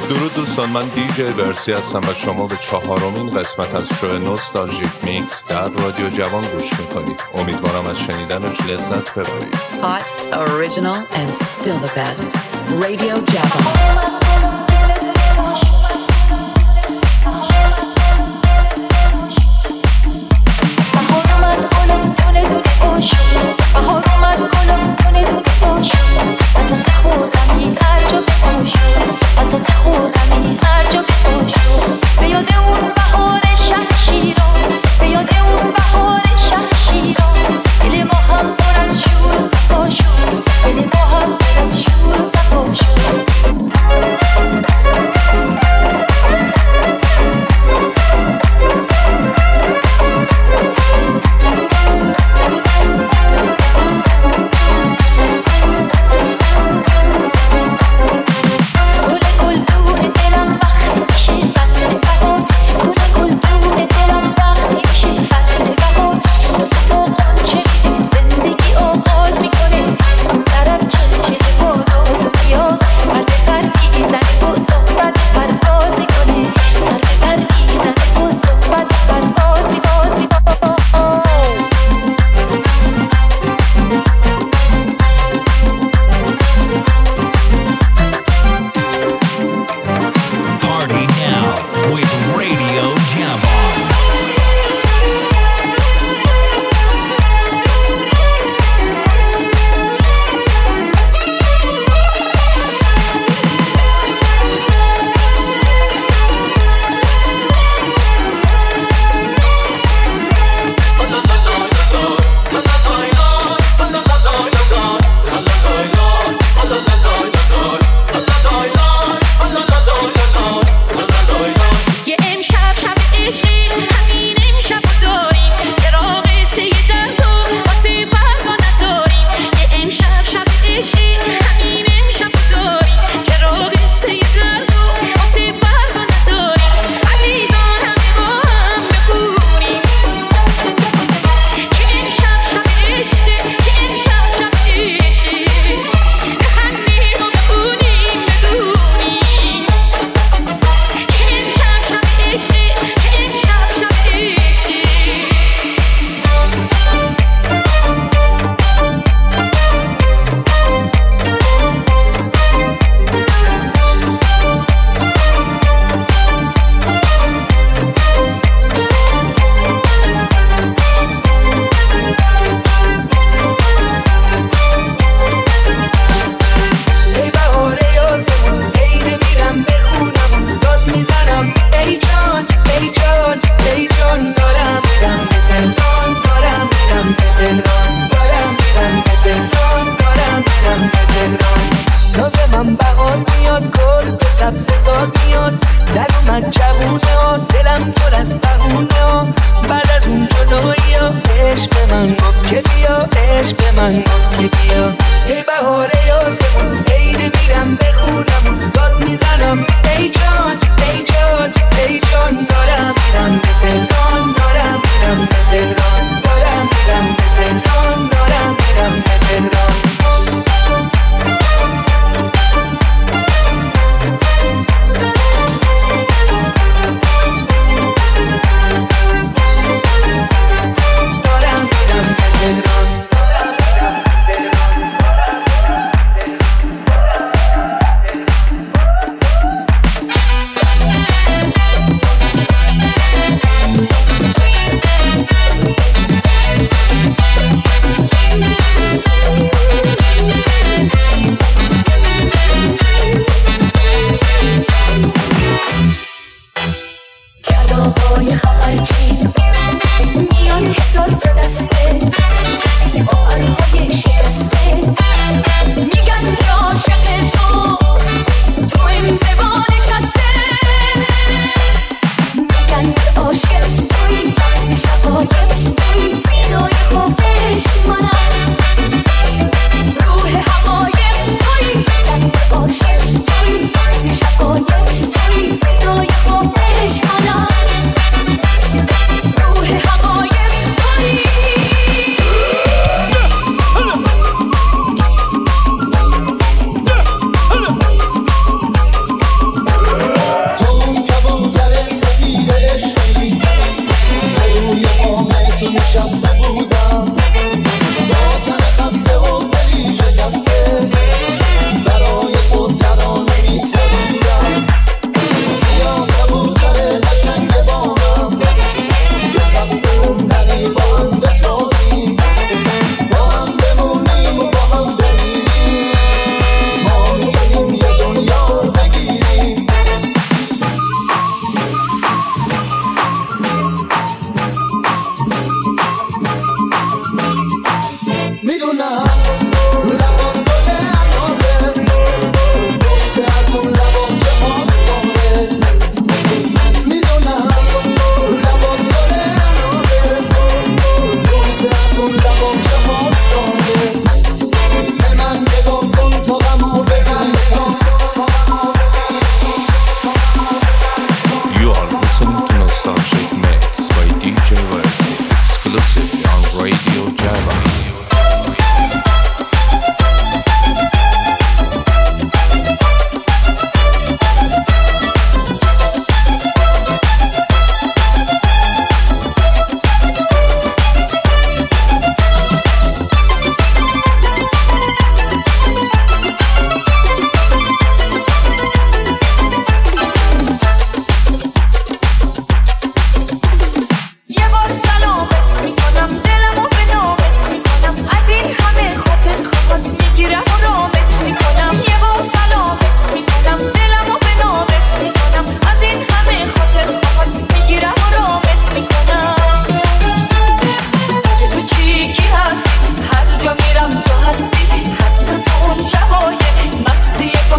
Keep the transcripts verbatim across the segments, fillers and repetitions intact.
درود دوستان، من دیجی ورسی هستم و شما به چهارمین قسمت از شو نوستالژیک میکس در رادیو جوان گوش میکنید. امیدوارم از شنیدنش لذت ببرید. Hot, original and still the best. Radio Java. بهار اومد گلم دونه دونه باش وسط خورمی هر جا باش وسط خورمی هر جا باش به یاد اون بهار شهر شیراز به یاد اون بهار شهر شیراز دل ما هم پر از شور و صفا شد دل ما هم پر از شور و صفا شد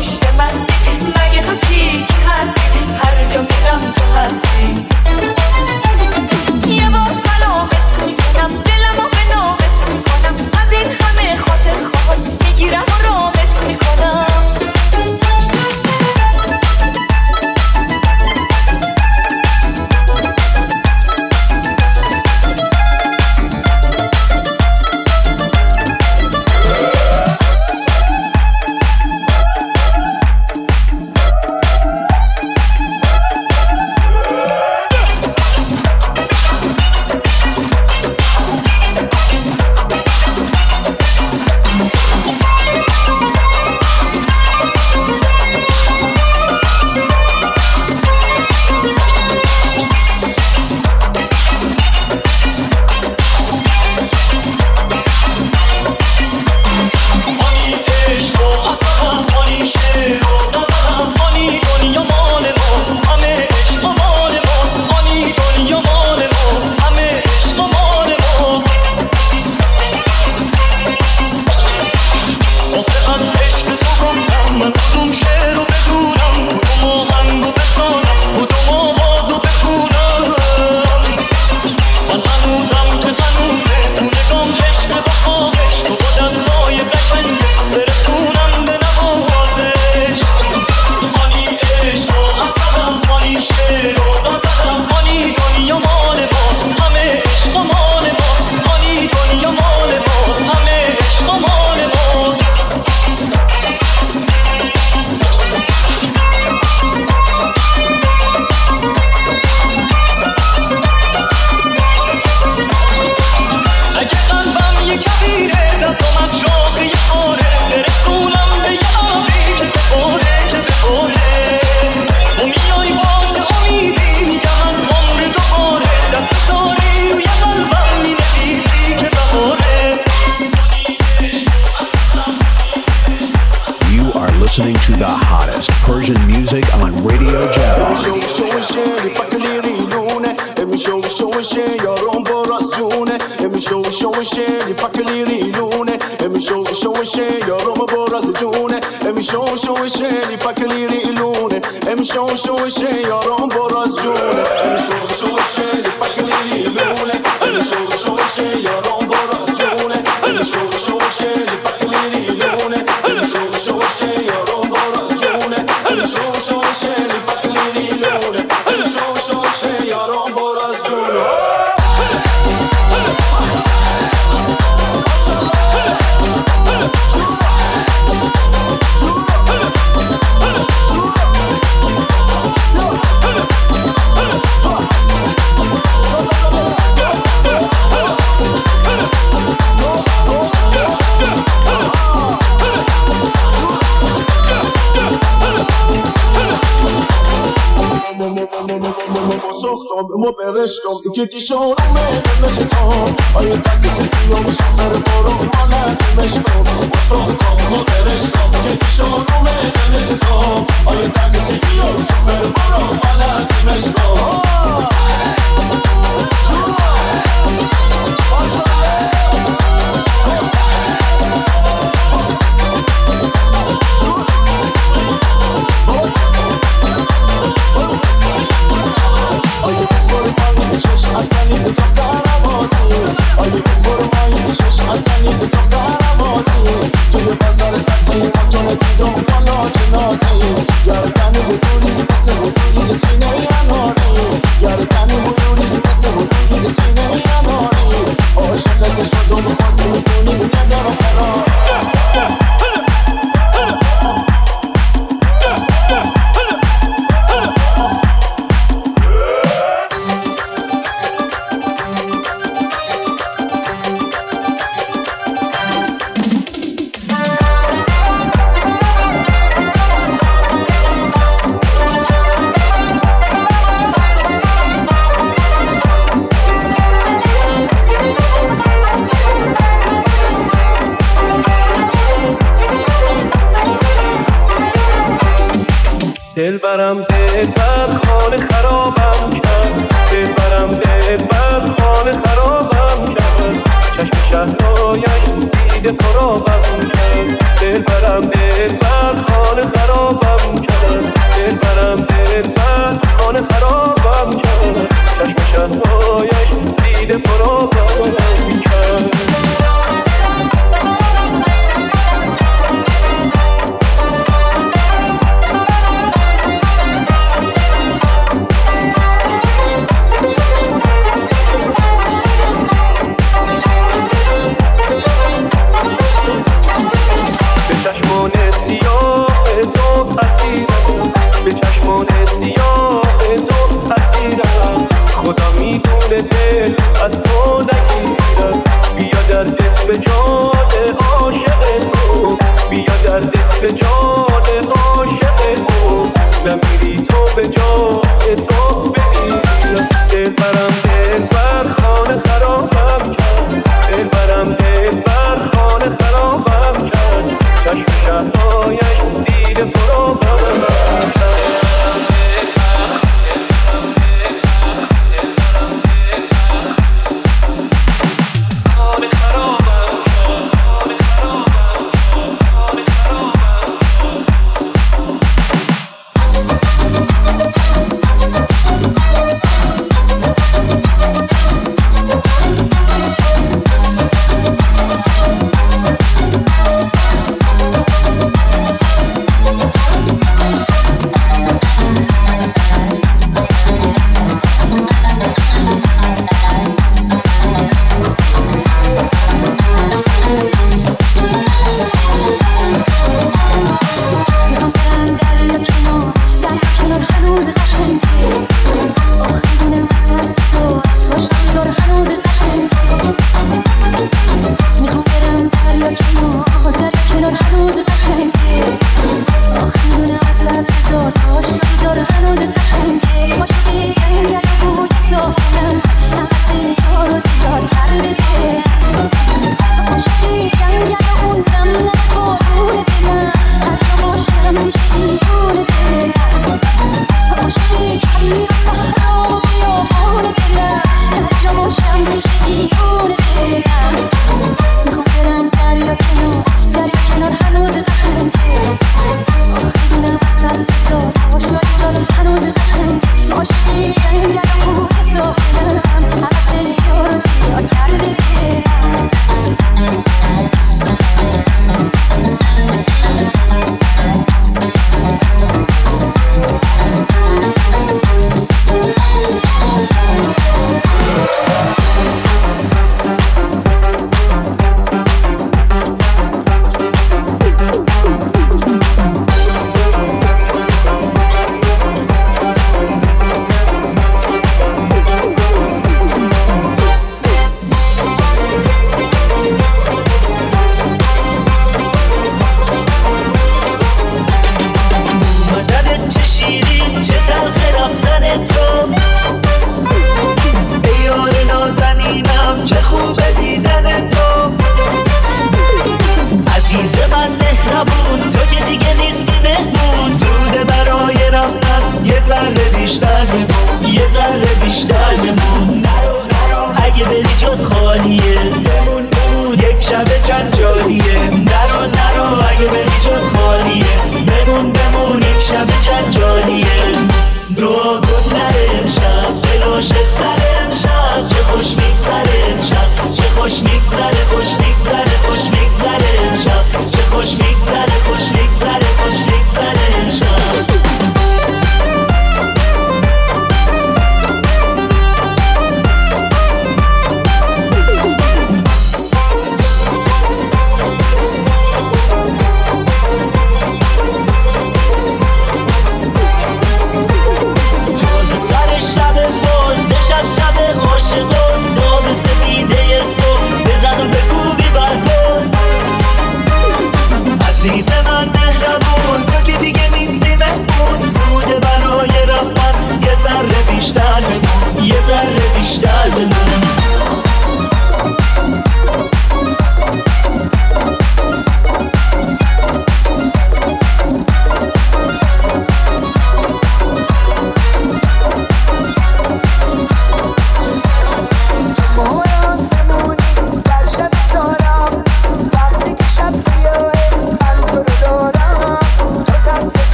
پشت مستی مگه تو کی چی هستی هر جا میرم تو هستی یه بار سلامت میکنم دلمو به نامت میکنم از این همه خاطر خواهد میگیرم و رامت میکنم Listening to the hottest Persian music on Radio Javan. Mo bereshtom ikitishon me meshtom ay takisiyom shafar boro mala meshtom sohtom mo bereshtom ikitishon me meshtom ay takisiyom shafar boro mala meshtom حسنی به دخترم بازی آیه بفرمایی چشم حسنی به دخترم بازی توی بازار سبزی مطمئن دیدم بالا جنازی گردنی بودوری مثل بودوری سینه اناری گردنی بودوری مثل بودوری سینه اناری عاشقت شدم خود میدونی ندارم قرار دل برم دل بر خانه خرابم کرد دل برم دل بر خانه خرابم کرد چشم شهرهایش دیده خرابم کرد دل برم دل بر خانه خرابم چشمان سیاه تو اسیرم، به چشمان سیاه تو اسیرم. خدا میدونه دل از تو نگیرم. بیا دردت به جان عاشق تو، بیا دردت به جان عاشق تو. نمیری تو به جای تو بمیرم. دل برم دل بر خانه خرابم کرد، دل برم دل بر خانه خرابم کرد. چشم شهرهایش دیر پرابم کرد.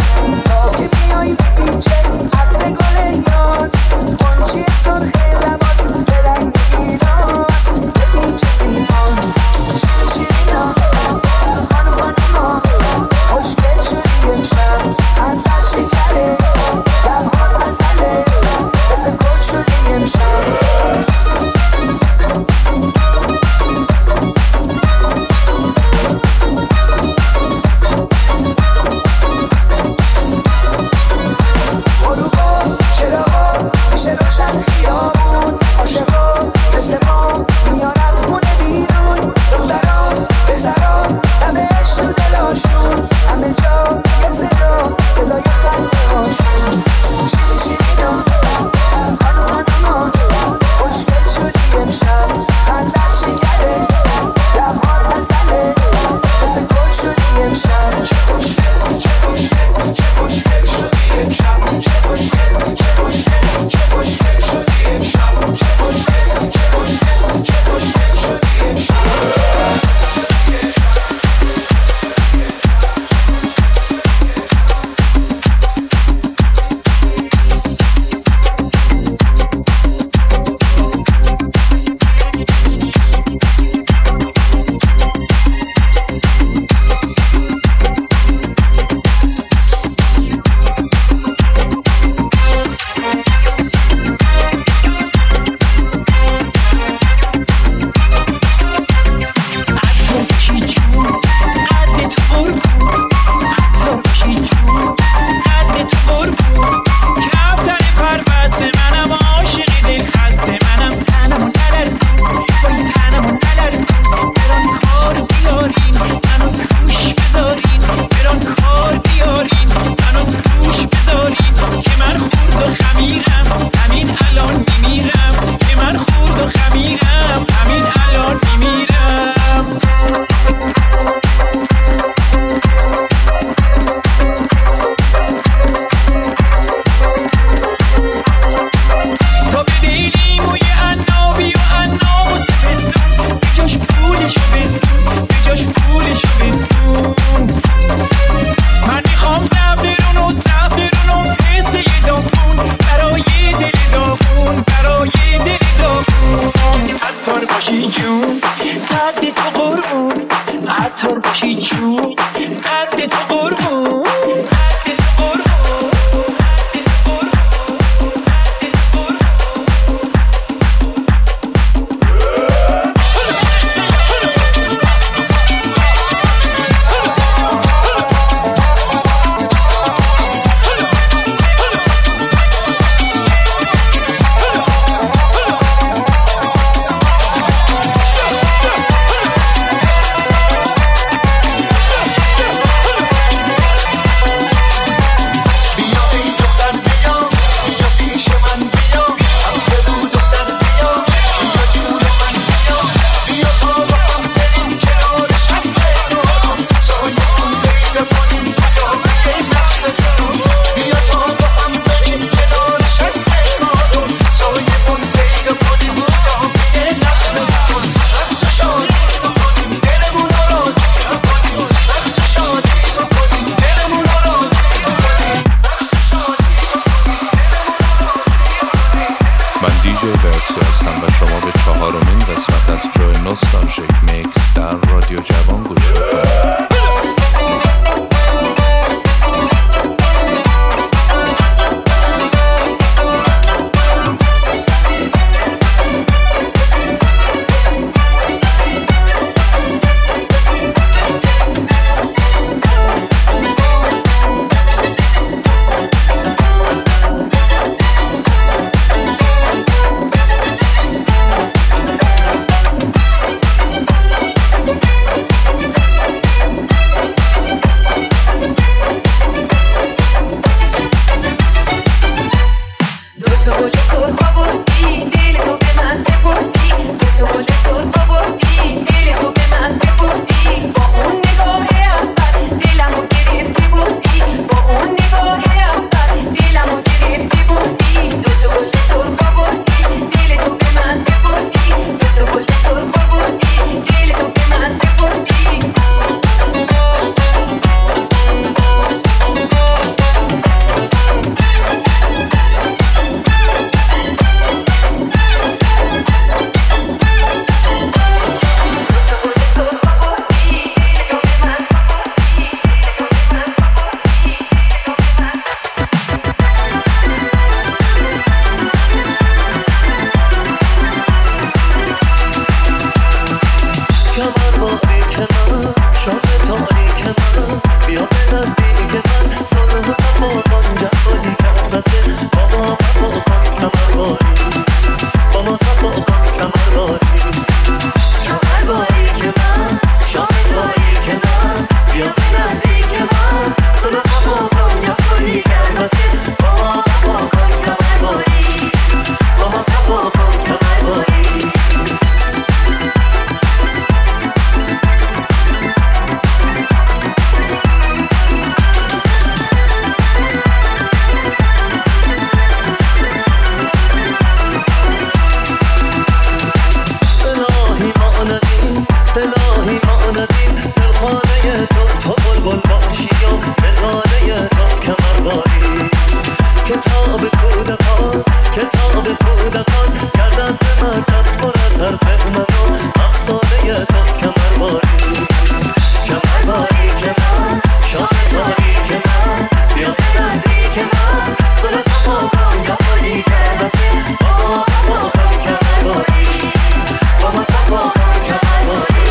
Piche, atre gole yos, ponchi sorge la همه جا یه صدا صدای خندهاش شیری شیرینا خانم خانوما خوشگل شدی امشب خندت شکره لبهات مسئله مثل گل شدی امشب چه خوشگل چه خوشگل چه خوشگل شدی امشب چه خوشگل چه خوشگل چه خوشگل شدی امشب چه خوشگل چه خوشگل چه خوشگل شدی امشب بلبل باشی و نگانه تا کمربایی کتاب کودکان کتاب کودکان کردن به مکتب پر از حرف من و افسانه تا کمربایی کمربایی که من شامتایی که من بیا نزدیک من صبح صفا کن جفایی که بسه بابا صفا کن کمربایی بابا صفا کن کمربایی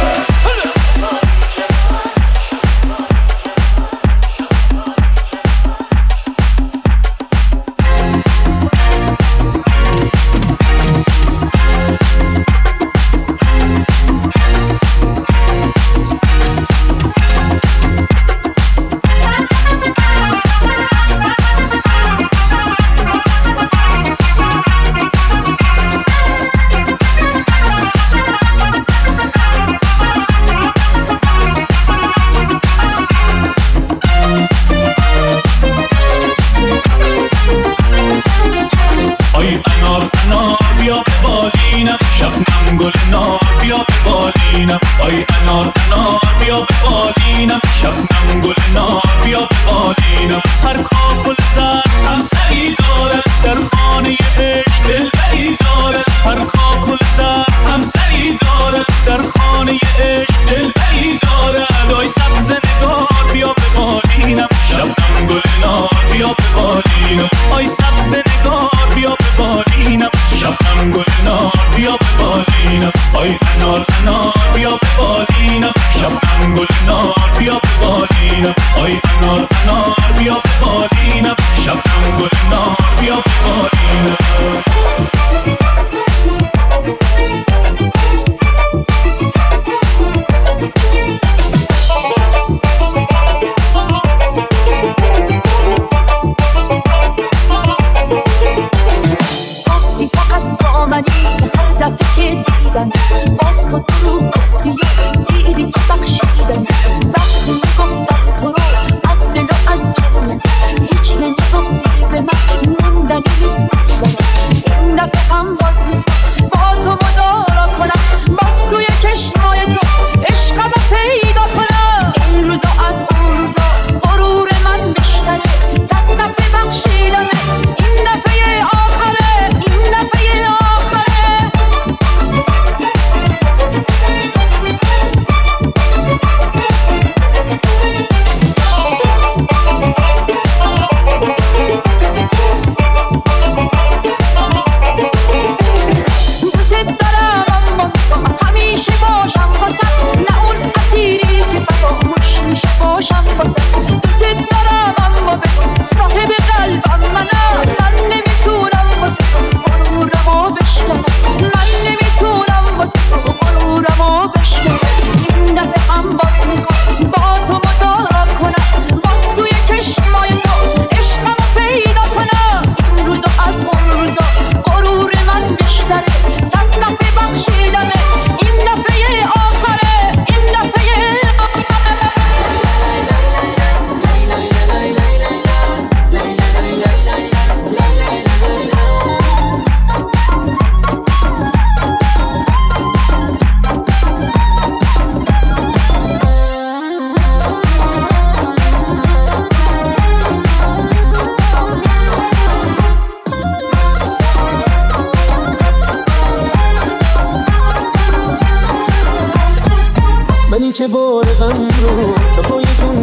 که بار غم رو تا پای جون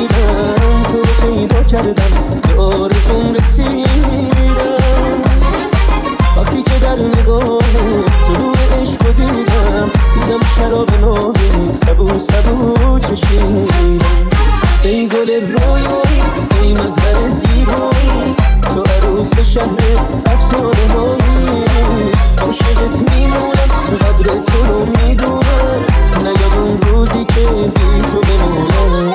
کشیدم تو رو پیدا کردم به آرزوم رسیدم وقتی که در نگاه تو رو عشق رو دیدم دیدم شراب نابی سبو سبو چشیدم ای گل رویایی ای مظهر زیبایی تو عروس شهر افسانه هایی عاشقت میمونم قدر تو رو میدونم نیاد اون روزی که بی تو بمونم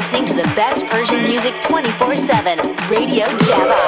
listening to the best Persian music twenty-four seven. Radio Java.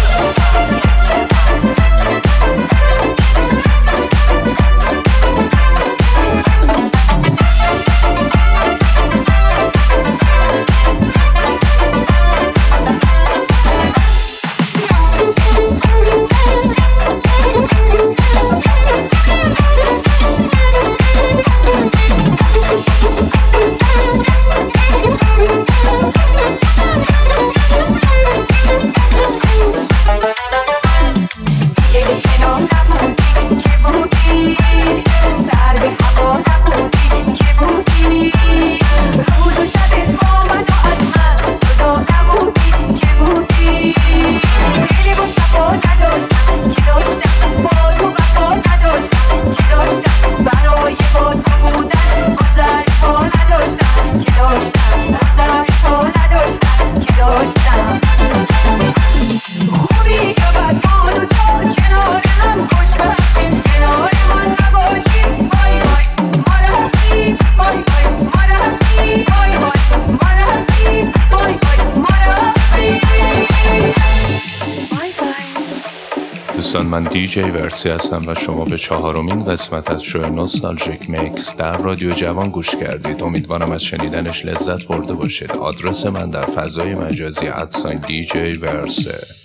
من دیجی ورسی هستم و شما به چهارمین قسمت از شو نوستالژیک میکس در رادیو جوان گوش کردید. امیدوارم از شنیدنش لذت برده باشید. آدرس من در فضای مجازی ادساین دیجی ورسه.